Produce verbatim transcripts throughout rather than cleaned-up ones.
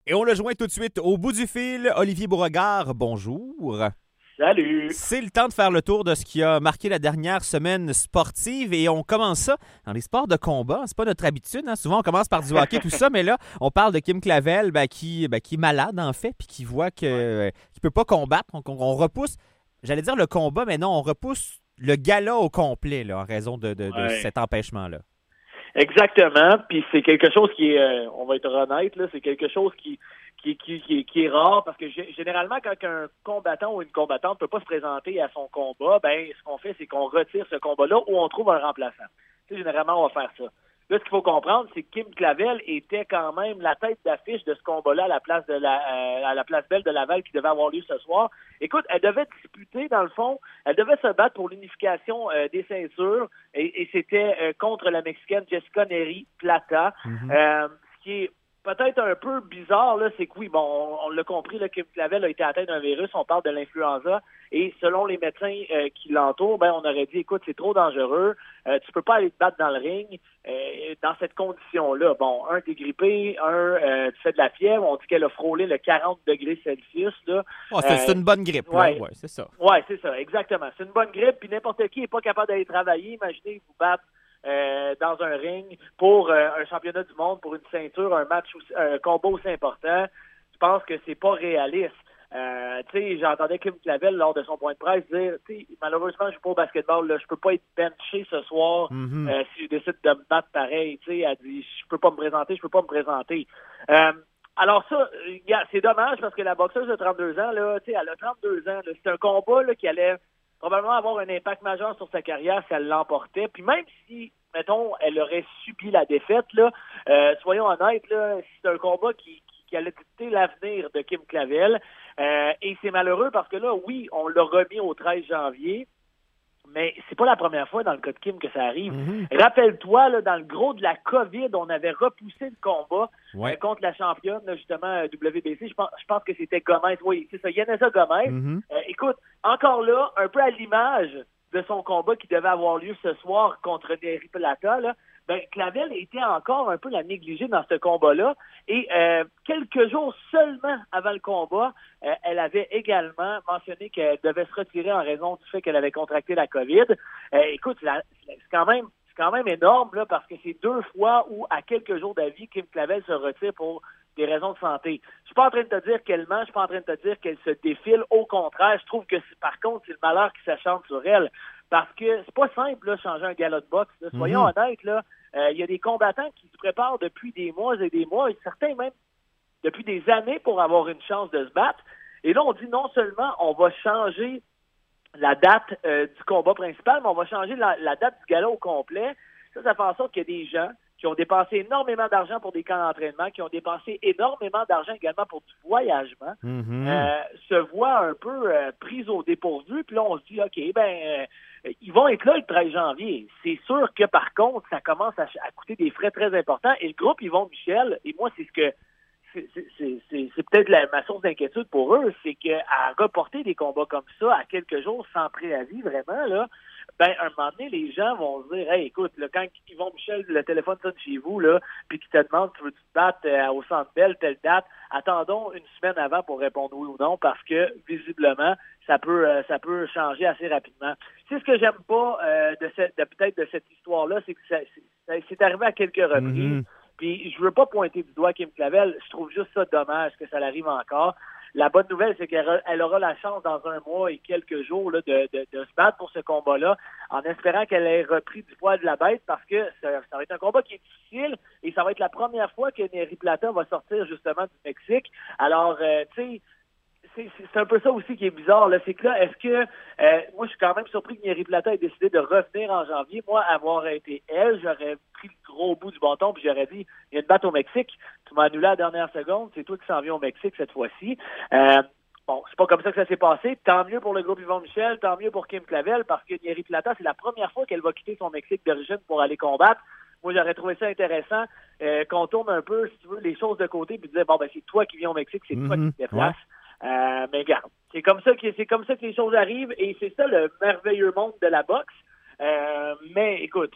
Et on le joint tout de suite au bout du fil. Olivier Beauregard, bonjour. Salut! C'est le temps de faire le tour de ce qui a marqué la dernière semaine sportive et on commence ça dans les sports de combat. C'est pas notre habitude, hein? Souvent on commence par du hockey, tout ça, mais là, on parle de Kim Clavel ben, qui, ben, qui est malade en fait, puis qui voit que, euh, qu'il peut pas combattre. Donc on, on repousse, j'allais dire le combat, mais non, on repousse le gala au complet là, en raison de, de, de Ouais. cet empêchement-là. Exactement. Puis c'est quelque chose qui est, euh, on va être honnête, là, c'est quelque chose qui, qui, qui, qui, qui est rare parce que g- généralement, quand un combattant ou une combattante ne peut pas se présenter à son combat, ben ce qu'on fait, c'est qu'on retire ce combat-là ou on trouve un remplaçant. Tu sais, généralement, on va faire ça. Là, ce qu'il faut comprendre, c'est que Kim Clavel était quand même la tête d'affiche de ce combat-là à la place de la, euh, à la place belle de Laval qui devait avoir lieu ce soir. Écoute, elle devait disputer, dans le fond, elle devait se battre pour l'unification euh, des ceintures et, et c'était euh, contre la Mexicaine Jessica Neri Plata. Mm-hmm. Euh, ce qui est peut-être un peu bizarre, là, c'est que oui, bon, on, on l'a compris, là, Kim Clavel a été atteint d'un virus, on parle de l'influenza, et selon les médecins euh, qui l'entourent, ben, on aurait dit, écoute, c'est trop dangereux, euh, tu peux pas aller te battre dans le ring euh, dans cette condition-là. Bon, un, t'es grippé, un, euh, tu fais de la fièvre, on dit qu'elle a frôlé le quarante degrés Celsius, là. Oh, c'est, c'est Euh, une bonne grippe, là. ouais. Ouais, c'est ça. Oui, c'est ça, exactement. C'est une bonne grippe, puis n'importe qui n'est pas capable d'aller travailler. Imaginez vous battre euh, dans un ring pour euh, un championnat du monde, pour une ceinture, un match, aussi, un combat aussi important. Je pense que c'est pas réaliste. Euh, tu sais, j'entendais Kim Clavel lors de son point de presse dire, tu sais, malheureusement, je joue pas au basketball, là, je peux pas être benché ce soir Mm-hmm. euh, si je décide de me battre pareil. Tu sais, elle dit, je peux pas me présenter, je peux pas me présenter. Euh, alors ça, regarde, c'est dommage parce que la boxeuse de trente-deux ans, là, tu sais, elle a trente-deux ans, là, c'est un combat là, qui allait probablement avoir un impact majeur sur sa carrière si elle l'emportait. Puis même si, mettons, elle aurait subi la défaite, là, euh, soyons honnêtes, là, c'est un combat qui, qui, qui allait dicter l'avenir de Kim Clavel. Euh, et c'est malheureux parce que là, oui, on l'a remis au treize janvier. Mais c'est pas la première fois dans le cas de Kim que ça arrive. Mm-hmm. Rappelle-toi, là, dans le gros de la COVID, on avait repoussé le combat Ouais. euh, contre la championne, là, justement, euh, W B C. Je pense, je pense que c'était Gomez. Oui, c'est ça, Yanessa Gomez. Mm-hmm. Euh, écoute, encore là, un peu à l'image de son combat qui devait avoir lieu ce soir contre Neri Plata, là, ben, Clavel était encore un peu la négligée dans ce combat-là. Et euh, quelques jours seulement avant le combat, euh, elle avait également mentionné qu'elle devait se retirer en raison du fait qu'elle avait contracté la COVID. Euh, écoute, la, c'est quand même c'est quand même énorme là, parce que c'est deux fois où, à quelques jours d'avis, Kim Clavel se retire pour des raisons de santé. Je suis pas en train de te dire qu'elle ment, je suis pas en train de te dire qu'elle se défile. Au contraire, je trouve que c'est, par contre, c'est le malheur qui s'acharne sur elle. Parce que c'est pas simple, là, changer un galop de boxe. Là. Soyons Mm-hmm. honnêtes, là. Il euh, y a des combattants qui se préparent depuis des mois et des mois, et certains même depuis des années pour avoir une chance de se battre. Et là, on dit non seulement on va changer la date euh, du combat principal, mais on va changer la, la date du gala au complet. Ça, ça fait en sorte qu'il y a des gens qui ont dépensé énormément d'argent pour des camps d'entraînement, qui ont dépensé énormément d'argent également pour du voyagement, Mm-hmm. euh, se voient un peu euh, pris au dépourvu. Puis là, on se dit, OK, ben, euh, ils vont être là le treize janvier. C'est sûr que, par contre, ça commence à, à coûter des frais très importants. Et le groupe Yvon Michel, et moi, c'est ce que c'est, c'est, c'est, c'est peut-être la, ma source d'inquiétude pour eux, c'est qu'à reporter des combats comme ça à quelques jours sans préavis, vraiment, là, ben, un moment donné, les gens vont se dire, hey, écoute, là, quand Yvon Michel, le téléphone sonne chez vous, là, puis qu'il te demande, tu veux-tu te battre euh, au Centre Bell, telle date, attendons une semaine avant pour répondre oui ou non, parce que, visiblement, ça peut, euh, ça peut changer assez rapidement. C'est ce que j'aime pas euh, de, cette, de peut-être de cette histoire-là, c'est que ça, c'est, c'est arrivé à quelques reprises. Mm-hmm. Puis je veux pas pointer du doigt Kim Clavel, je trouve juste ça dommage que ça l'arrive encore. La bonne nouvelle, c'est qu'elle elle aura la chance dans un mois et quelques jours là, de, de, de se battre pour ce combat-là, en espérant qu'elle ait repris du poids de la bête, parce que ça, ça va être un combat qui est difficile et ça va être la première fois que Neri Plata va sortir justement du Mexique. Alors, euh, tu sais, c'est, c'est, c'est un peu ça aussi qui est bizarre. Là. C'est que là, est-ce que... Euh, moi, je suis quand même surpris que Neri Plata ait décidé de revenir en janvier. Moi, avoir été elle, j'aurais pris le gros bout du bâton puis j'aurais dit, il y a une batte au Mexique. Tu m'as annulé à la dernière seconde. C'est toi qui s'en viens au Mexique cette fois-ci. Euh, bon, c'est pas comme ça que ça s'est passé. Tant mieux pour le groupe Yvon Michel, tant mieux pour Kim Clavel, parce que Neri Plata, c'est la première fois qu'elle va quitter son Mexique d'origine pour aller combattre. Moi, j'aurais trouvé ça intéressant euh, qu'on tourne un peu, si tu veux, les choses de côté puis dire, bon, ben c'est toi qui viens au Mexique, c'est Mm-hmm. toi qui te déplaces. Ouais. Euh, mais regarde, c'est comme ça que c'est comme ça que les choses arrivent et c'est ça le merveilleux monde de la boxe. Euh, mais écoute,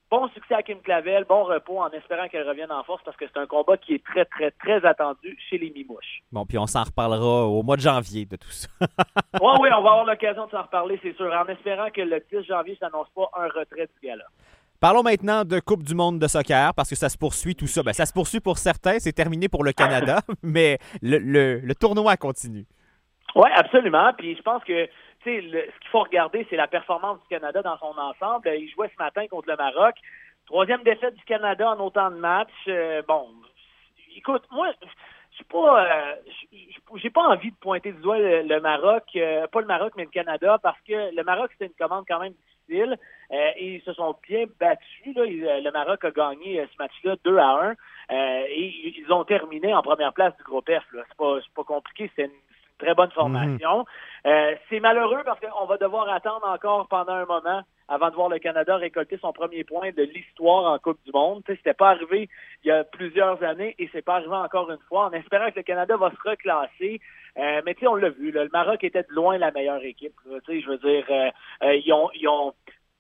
bon succès à Kim Clavel, bon repos en espérant qu'elle revienne en force parce que c'est un combat qui est très, très, très attendu chez les Mimouches. Bon, puis on s'en reparlera au mois de janvier de tout ça. Oui, oui, on va avoir l'occasion de s'en reparler, c'est sûr, en espérant que le dix janvier, ça n'annonce pas un retrait du gala. Parlons maintenant de Coupe du monde de soccer, parce que ça se poursuit tout ça. Ben, ça se poursuit pour certains, c'est terminé pour le Canada, mais le, le, le tournoi continue. Oui, absolument. Puis je pense que tu sais, le, ce qu'il faut regarder, c'est la performance du Canada dans son ensemble. Il jouait ce matin contre le Maroc. Troisième défaite du Canada en autant de matchs. Euh, bon, écoute, moi, je suis pas, euh, j'ai pas envie de pointer du doigt le, le Maroc, euh, pas le Maroc, mais le Canada, parce que le Maroc, c'était une commande quand même difficile. Euh, et ils se sont bien battus. Là. Il, le Maroc a gagné ce match-là deux à un. Euh, et ils ont terminé en première place du groupe F. Là. C'est pas, c'est pas compliqué, c'est une très bonne formation. Mm-hmm. Euh, c'est malheureux parce qu'on va devoir attendre encore pendant un moment avant de voir le Canada récolter son premier point de l'histoire en Coupe du monde. Tu sais, c'était pas arrivé il y a plusieurs années et c'est pas arrivé encore une fois. En espérant que le Canada va se reclasser. Euh, mais tu sais, on l'a vu, là, le Maroc était de loin la meilleure équipe. Tu sais, je veux dire, euh, euh, ils ont, ils ont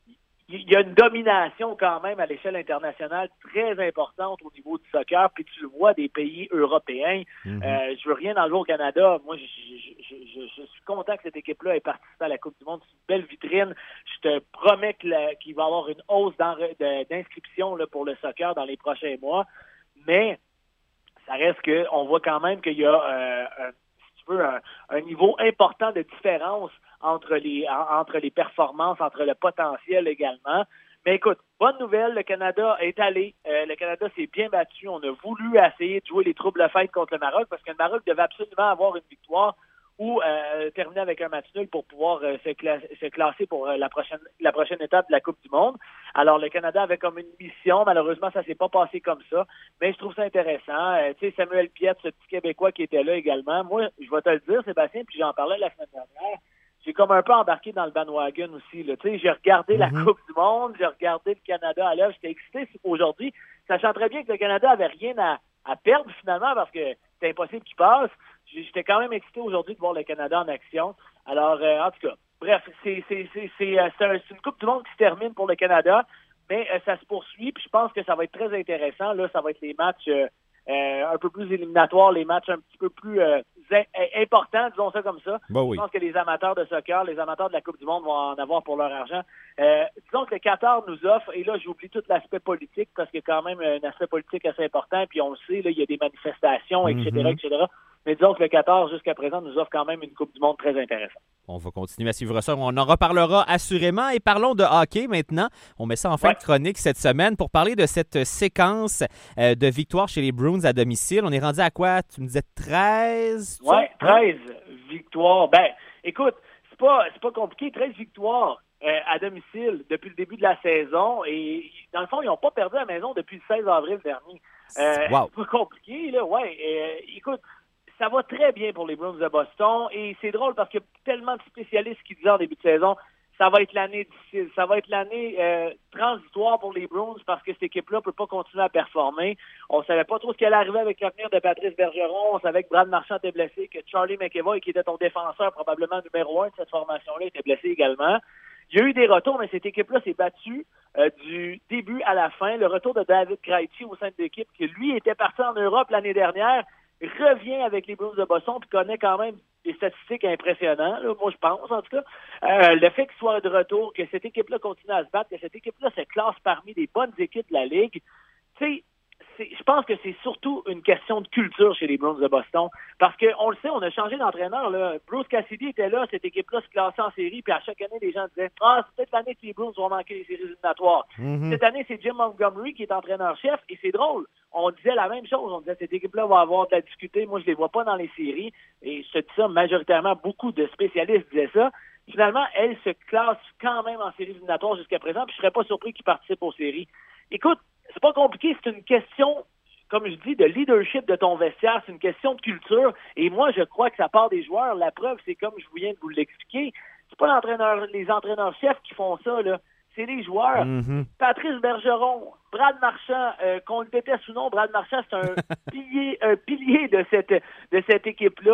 il y a une domination quand même à l'échelle internationale très importante au niveau du soccer, puis tu le vois des pays européens. Mm-hmm. Euh, je veux rien enlever au Canada. Moi, je, je, je, je, je suis content que cette équipe-là ait participé à la Coupe du monde. C'est une belle vitrine. Je te promets que la, qu'il va y avoir une hausse d'inscription là, pour le soccer dans les prochains mois. Mais ça reste qu'on voit quand même qu'il y a euh, un, si tu veux, un, un niveau important de différence entre les entre les performances, entre le potentiel également. Mais écoute, bonne nouvelle, le Canada est allé. Euh, le Canada s'est bien battu. On a voulu essayer de jouer les troubles fêtes contre le Maroc parce que le Maroc devait absolument avoir une victoire ou euh, terminer avec un match nul pour pouvoir euh, se, cla- se classer pour euh, la prochaine la prochaine étape de la Coupe du monde. Alors, le Canada avait comme une mission. Malheureusement, ça s'est pas passé comme ça. Mais je trouve ça intéressant. Euh, tu sais, Samuel Piette, ce petit Québécois qui était là également. Moi, je vais te le dire, Sébastien, puis j'en parlais la semaine dernière. J'ai comme un peu embarqué dans le bandwagon aussi. Là. Tu sais, j'ai regardé mm-hmm. la Coupe du monde, j'ai regardé le Canada à l'œuvre. J'étais excité aujourd'hui, sachant très bien que le Canada avait rien à, à perdre finalement parce que c'était impossible qu'il passe. J'étais quand même excité aujourd'hui de voir le Canada en action. Alors, euh, en tout cas, bref, c'est, c'est, c'est, c'est, euh, c'est, un, c'est une Coupe du monde qui se termine pour le Canada, mais euh, ça se poursuit. Puis je pense que ça va être très intéressant. Là, ça va être les matchs euh, euh, un peu plus éliminatoires, les matchs un petit peu plus euh, importants, disons ça comme ça. Ben oui. Je pense que les amateurs de soccer, les amateurs de la Coupe du monde vont en avoir pour leur argent. Euh, disons que le Qatar nous offre, et là j'oublie tout l'aspect politique parce qu'il y a quand même un aspect politique assez important, puis on le sait, là, il y a des manifestations, et cetera, mm-hmm. et cetera. Mais disons que le Qatar, jusqu'à présent, nous offre quand même une Coupe du monde très intéressante. On va continuer à suivre ça. On en reparlera assurément. Et parlons de hockey maintenant. On met ça en fin ouais. de chronique cette semaine pour parler de cette séquence euh, de victoires chez les Bruins à domicile. On est rendu à quoi? Tu me disais treize? Oui, treize victoires. Ben, écoute, c'est pas, c'est pas compliqué. treize victoires euh, à domicile depuis le début de la saison. Et dans le fond, ils n'ont pas perdu à la maison depuis le seize avril dernier. Euh, wow. C'est pas compliqué, là. Ouais. Euh, écoute, ça va très bien pour les Bruins de Boston et c'est drôle parce qu'il y a tellement de spécialistes qui disaient en début de saison ça va être l'année difficile, ça va être l'année euh, transitoire pour les Bruins parce que cette équipe-là ne peut pas continuer à performer. On ne savait pas trop ce qui allait arriver avec l'avenir de Patrice Bergeron. On savait que Brad Marchand était blessé, que Charlie McEvoy, qui était ton défenseur probablement numéro un de cette formation-là, était blessé également. Il y a eu des retours, mais cette équipe-là s'est battue euh, du début à la fin. Le retour de David Krejci au sein de l'équipe, qui lui était parti en Europe l'année dernière, revient avec les Bruins de Boston puis connaît quand même des statistiques impressionnantes, là, moi je pense en tout cas. Euh, le fait qu'il soit de retour, que cette équipe-là continue à se battre, que cette équipe-là se classe parmi les bonnes équipes de la Ligue, tu sais, je pense que c'est surtout une question de culture chez les Bruins de Boston. Parce qu'on le sait, on a changé d'entraîneur. Là. Bruce Cassidy était là, cette équipe-là se classait en série, puis à chaque année, les gens disaient « Ah, c'est peut-être l'année que les Bruins vont manquer les séries éliminatoires. Mm-hmm. » Cette année, c'est Jim Montgomery qui est entraîneur-chef, et c'est drôle. On disait la même chose. On disait cette équipe-là va avoir de la difficulté. Moi, je les vois pas dans les séries. Et je te dis ça, majoritairement, beaucoup de spécialistes disaient ça. Finalement, elle se classe quand même en séries éliminatoires jusqu'à présent, puis je serais pas surpris qu'ils participent aux séries. Écoute, c'est pas compliqué, c'est une question, comme je dis, de leadership de ton vestiaire, c'est une question de culture, et moi, je crois que ça part des joueurs. La preuve, c'est comme je viens de vous l'expliquer, c'est pas l'entraîneur, les entraîneurs-chefs qui font ça, là. C'est les joueurs. Mm-hmm. Patrice Bergeron, Brad Marchand, euh, qu'on le déteste ou non, Brad Marchand, c'est un pilier, un pilier de cette, de cette équipe-là.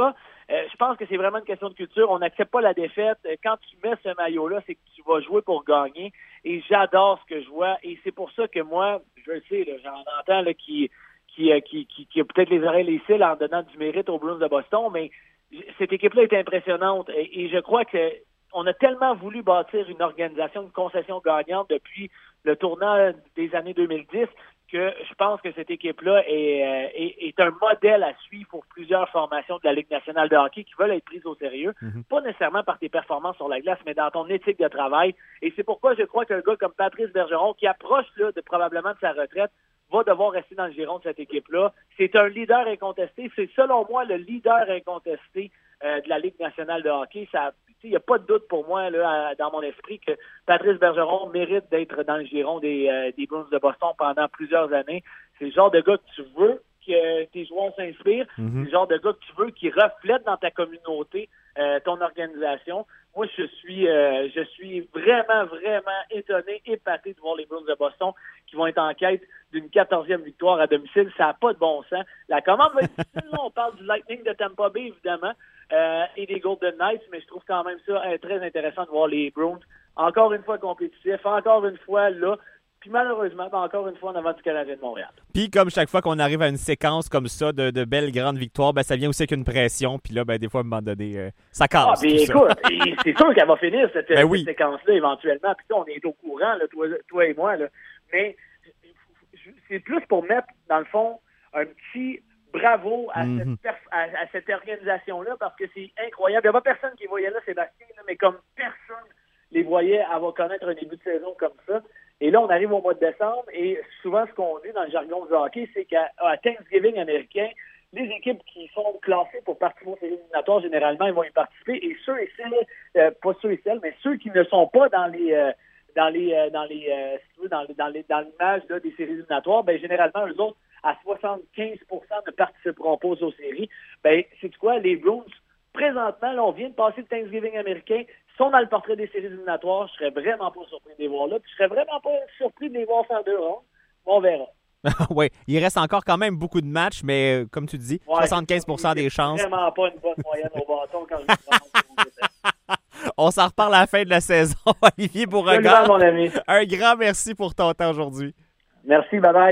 Euh, je pense que c'est vraiment une question de culture. On n'accepte pas la défaite. Quand tu mets ce maillot-là, c'est que tu vas jouer pour gagner. Et j'adore ce que je vois. Et c'est pour ça que moi, je le sais, là, j'en entends là, qui, qui, qui, qui, qui a peut-être les oreilles lissées en donnant du mérite aux Bruins de Boston, mais cette équipe-là est impressionnante. Et, et je crois que on a tellement voulu bâtir une organisation, une concession gagnante depuis le tournant des années deux mille dix que je pense que cette équipe-là est, est, est un modèle à suivre pour plusieurs formations de la Ligue nationale de hockey qui veulent être prises au sérieux, mm-hmm. pas nécessairement par tes performances sur la glace, mais dans ton éthique de travail. Et c'est pourquoi je crois qu'un gars comme Patrice Bergeron, qui approche là, de, probablement de sa retraite, va devoir rester dans le giron de cette équipe-là. C'est un leader incontesté. C'est selon moi le leader incontesté euh, de la Ligue nationale de hockey. Ça, il n'y a pas de doute pour moi là, à, dans mon esprit que Patrice Bergeron mérite d'être dans le giron des, euh, des Bruins de Boston pendant plusieurs années. C'est le genre de gars que tu veux que euh, tes joueurs s'inspirent. Mm-hmm. C'est le genre de gars que tu veux qui reflète dans ta communauté euh, ton organisation. Moi, je suis euh, je suis vraiment, vraiment étonné, épaté de voir les Bruins de Boston qui vont être en quête d'une quatorzième victoire à domicile. Ça n'a pas de bon sens. La commande va être difficile. Là, on parle du Lightning de Tampa Bay, évidemment, euh, et des Golden Knights, mais je trouve quand même ça euh, très intéressant de voir les Bruins encore une fois compétitifs, encore une fois là. Puis malheureusement, encore une fois en avant du Canadien de Montréal. Puis comme chaque fois qu'on arrive à une séquence comme ça de, de belles grandes victoires, ben, ça vient aussi avec une pression. Puis là, ben, des fois, à un moment donné, euh, ça casse. Ah, puis écoute, c'est sûr qu'elle va finir cette, ben cette oui. séquence-là éventuellement. Puis on est au courant, là, toi, toi et moi. Là. Mais c'est plus pour mettre, dans le fond, un petit bravo à, mm-hmm. cette, perf- à, à cette organisation-là parce que c'est incroyable. Il n'y a pas personne qui voyait là, Sébastien, là, mais comme personne les voyait avoir connaître un début de saison comme ça. Et là, on arrive au mois de décembre et souvent, ce qu'on dit dans le jargon du hockey, c'est qu'à à Thanksgiving américain, les équipes qui sont classées pour participer aux séries éliminatoires, généralement, ils vont y participer. Et ceux et celles, euh, pas ceux et celles, mais ceux qui ne sont pas dans les euh, dans les euh, dans les euh, si tu veux, dans, dans les dans l'image là, des séries éliminatoires, ben généralement, eux autres, à soixante-quinze pour cent ne participeront pas aux séries. Ben, c'est quoi, les Bruins, présentement, là, on vient de passer le Thanksgiving américain, sont dans le portrait des séries éliminatoires, je serais vraiment pas surpris de les voir là, puis je serais vraiment pas surpris de les voir faire deux rondes. On verra. Oui, il reste encore quand même beaucoup de matchs, mais euh, comme tu dis, ouais, soixante-quinze pour cent des chances. C'est vraiment pas une bonne moyenne au bâton quand je On s'en reparle à la fin de la saison, Olivier Beauregard. Mon ami. Un grand merci pour ton temps aujourd'hui. Merci, bye bye.